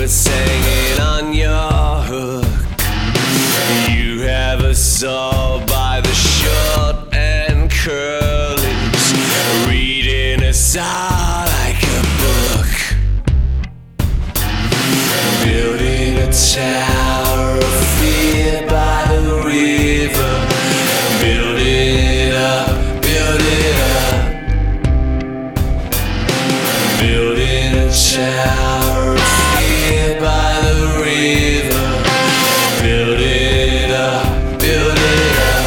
us hanging on your hook. You have us all by the short and curlies, reading us all like a book. Building a tower of fear by the river. Build it up, build it up. Building a tower of fear by the river. Build it up, build it up.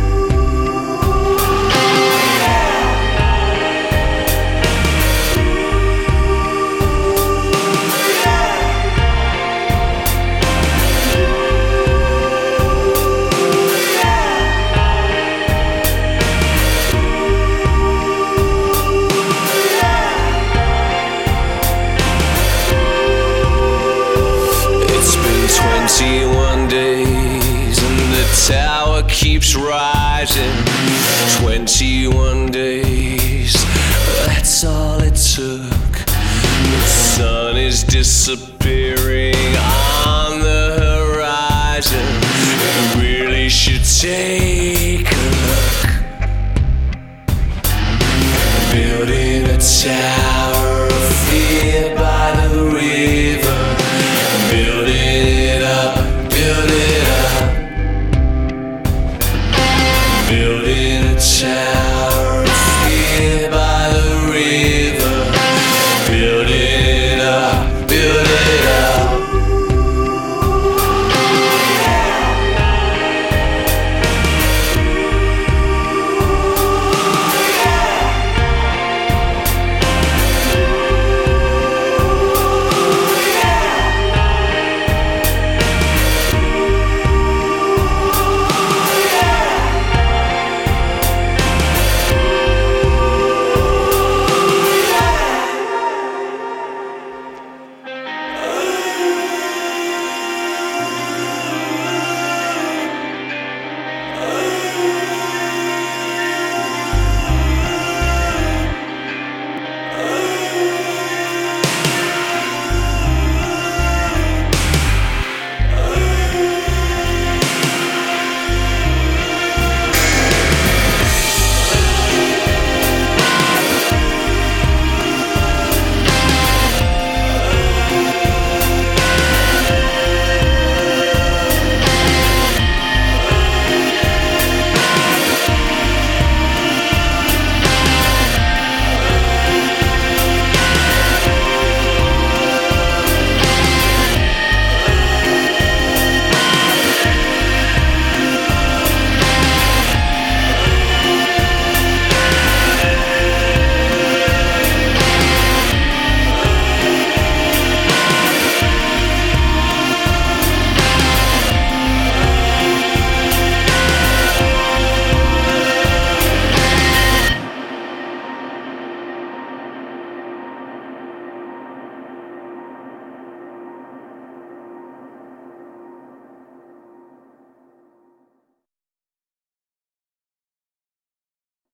It's been 21 days and the tower keeps rising. 21 days, that's all it took. The sun is disappearing on the horizon. You really should take a look. Building a tower